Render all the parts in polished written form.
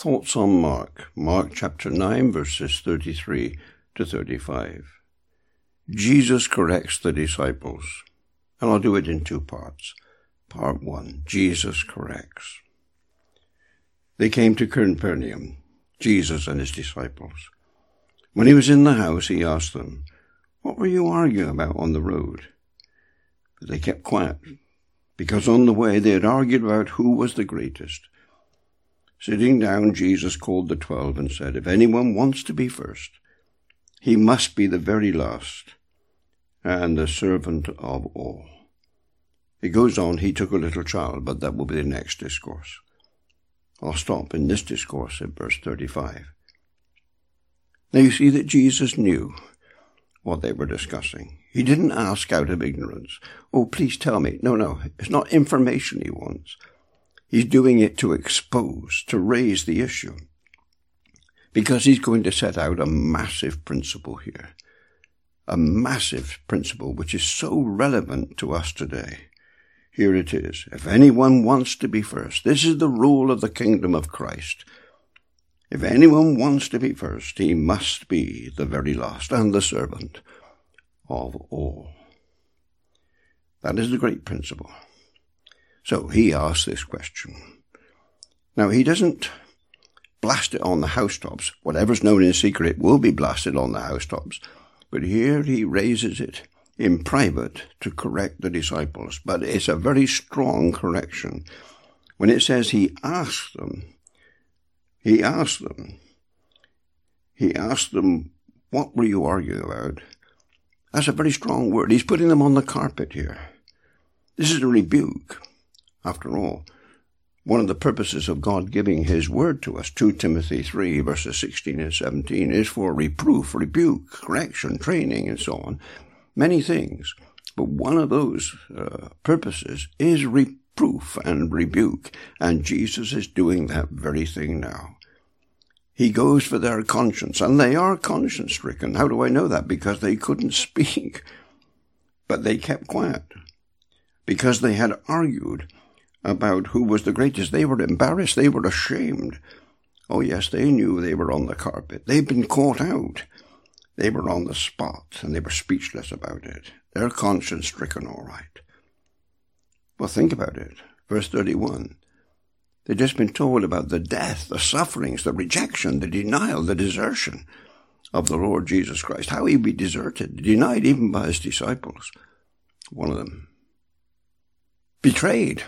Thoughts on Mark chapter 9, verses 33 to 35. Jesus corrects the disciples, and I'll do it in two parts. Part 1, Jesus corrects. They came to Capernaum, Jesus and his disciples. When he was in the house, he asked them, "What were you arguing about on the road?" But they kept quiet, because on the way they had argued about who was the greatest. Sitting down, Jesus called the 12 and said, "If anyone wants to be first, he must be the very last and the servant of all." It goes on, he took a little child, but that will be the next discourse. I'll stop in this discourse at verse 35. Now you see that Jesus knew what they were discussing. He didn't ask out of ignorance. "Oh, please tell me." No, it's not information he wants. He's doing it to expose, to raise the issue. Because he's going to set out a massive principle here. A massive principle which is so relevant to us today. Here it is. If anyone wants to be first, this is the rule of the kingdom of Christ. If anyone wants to be first, he must be the very last and the servant of all. That is the great principle. So he asks this question. Now he doesn't blast it on the housetops. Whatever's known in secret will be blasted on the housetops. But here he raises it in private to correct the disciples. But it's a very strong correction. When it says he asked them, "What were you arguing about?" That's a very strong word. He's putting them on the carpet here. This is a rebuke. After all, one of the purposes of God giving his word to us, 2 Timothy 3, verses 16 and 17, is for reproof, rebuke, correction, training, and so on. Many things. But one of those purposes is reproof and rebuke. And Jesus is doing that very thing now. He goes for their conscience, and they are conscience-stricken. How do I know that? Because they couldn't speak. But they kept quiet. Because they had argued about who was the greatest. They were embarrassed. They were ashamed. Oh, yes, they knew they were on the carpet. They'd been caught out. They were on the spot, and they were speechless about it. They're conscience-stricken, all right. Well, think about it. Verse 31. They'd just been told about the death, the sufferings, the rejection, the denial, the desertion of the Lord Jesus Christ. How he'd be deserted, denied even by his disciples. One of them. Betrayed.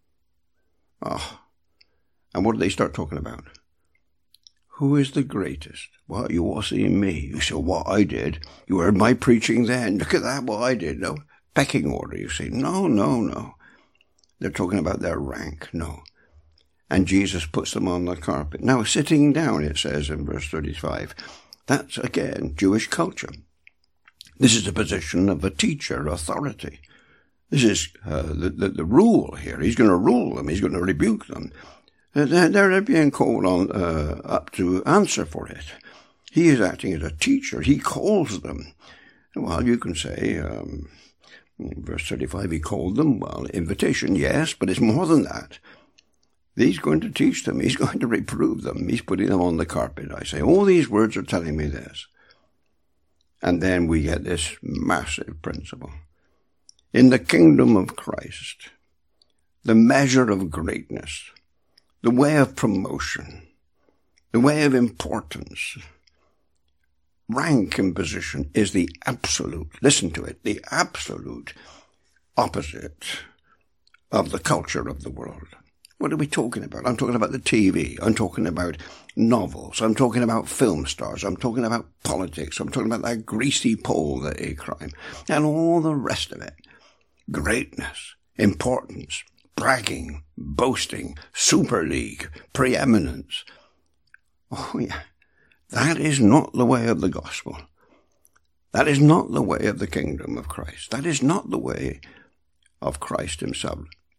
And what did they start talking about? Who is the greatest? Well, you all seen me. You saw what I did. You heard my preaching then. Look at that, what I did. No, pecking order, you see. No. They're talking about their rank. No. And Jesus puts them on the carpet. Now, sitting down, it says in verse 35. That's, again, Jewish culture. This is the position of a teacher, authority. This is the rule here. He's going to rule them. He's going to rebuke them. They're being called on up to answer for it. He is acting as a teacher. He calls them. Well, you can say, in verse 35, he called them. Well, invitation, yes, but it's more than that. He's going to teach them. He's going to reprove them. He's putting them on the carpet. I say, all these words are telling me this. And then we get this massive principle. In the kingdom of Christ, the measure of greatness, the way of promotion, the way of importance, rank and position is the absolute, listen to it, the absolute opposite of the culture of the world. What are we talking about? I'm talking about the TV. I'm talking about novels. I'm talking about film stars. I'm talking about politics. I'm talking about that greasy pole, the A crime, and all the rest of it. Greatness, importance, bragging, boasting, super league, preeminence. Oh yeah, that is not the way of the gospel. That is not the way of the kingdom of Christ. That is not the way of Christ himself.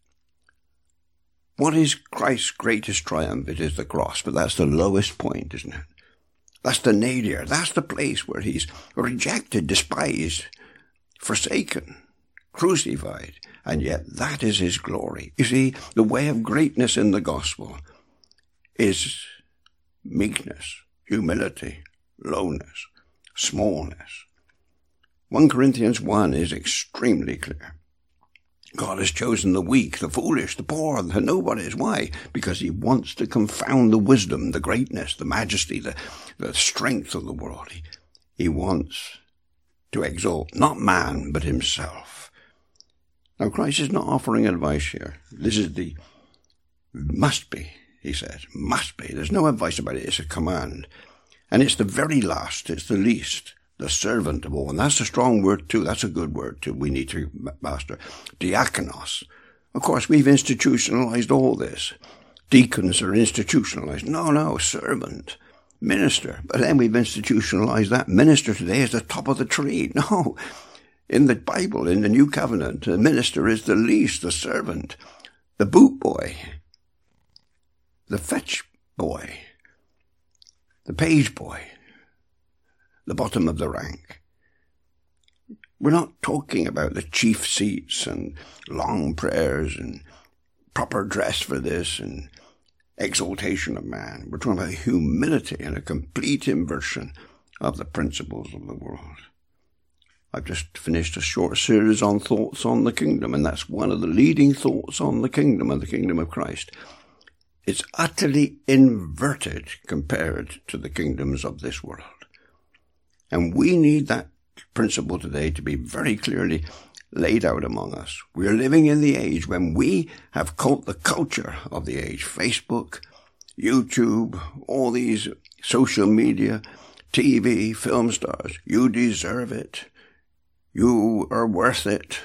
What is Christ's greatest triumph? It is the cross, but that's the lowest point, isn't it? That's the nadir. That's the place where he's rejected, despised, forsaken, crucified, and yet that is his glory. You see, the way of greatness in the gospel is meekness, humility, lowness, smallness. 1 Corinthians 1 is extremely clear. God has chosen the weak, the foolish, the poor, the nobodies. Why? Because he wants to confound the wisdom, the greatness, the majesty, the strength of the world. He wants to exalt not man, but himself. Now, Christ is not offering advice here. This is the must be, he says. Must be. There's no advice about it. It's a command. And it's the very last. It's the least. The servant of all. And that's a strong word too. That's a good word too. We need to master. Diakonos. Of course, we've institutionalized all this. Deacons are institutionalized. No, servant. Minister. But then we've institutionalized that. Minister today is the top of the tree. No. In the Bible, in the New Covenant, the minister is the least, the servant, the boot boy, the fetch boy, the page boy, the bottom of the rank. We're not talking about the chief seats and long prayers and proper dress for this and exaltation of man. We're talking about humility and a complete inversion of the principles of the world. I've just finished a short series on thoughts on the kingdom, and that's one of the leading thoughts on the kingdom and the kingdom of Christ. It's utterly inverted compared to the kingdoms of this world. And we need that principle today to be very clearly laid out among us. We are living in the age when we have caught the culture of the age. Facebook, YouTube, all these social media, TV, film stars. You deserve it. You are worth it.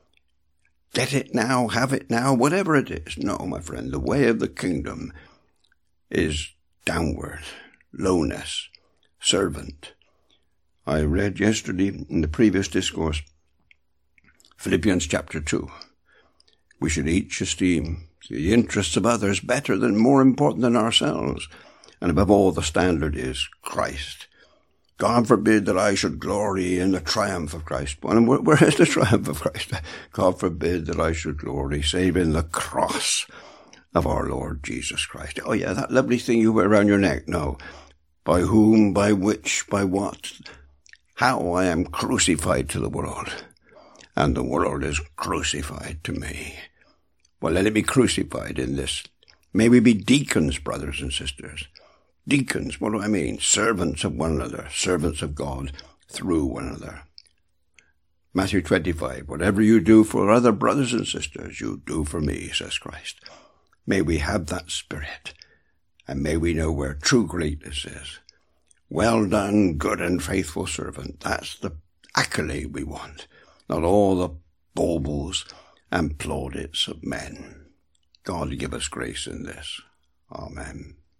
Get it now, have it now, whatever it is. No, my friend, the way of the kingdom is downward, lowness, servant. I read yesterday in the previous discourse, Philippians chapter 2. We should each esteem the interests of others better than, more important than ourselves. And above all, the standard is Christ. God forbid that I should glory in the triumph of Christ. And where is the triumph of Christ? God forbid that I should glory, save in the cross of our Lord Jesus Christ. Oh yeah, that lovely thing you wear around your neck. No. By whom, by which, by what? How I am crucified to the world, and the world is crucified to me. Well, let it be crucified in this. May we be deacons, brothers and sisters. Deacons, what do I mean? Servants of one another, servants of God through one another. Matthew 25, whatever you do for other brothers and sisters, you do for me, says Christ. May we have that spirit, and may we know where true greatness is. Well done, good and faithful servant. That's the accolade we want, not all the baubles and plaudits of men. God give us grace in this. Amen.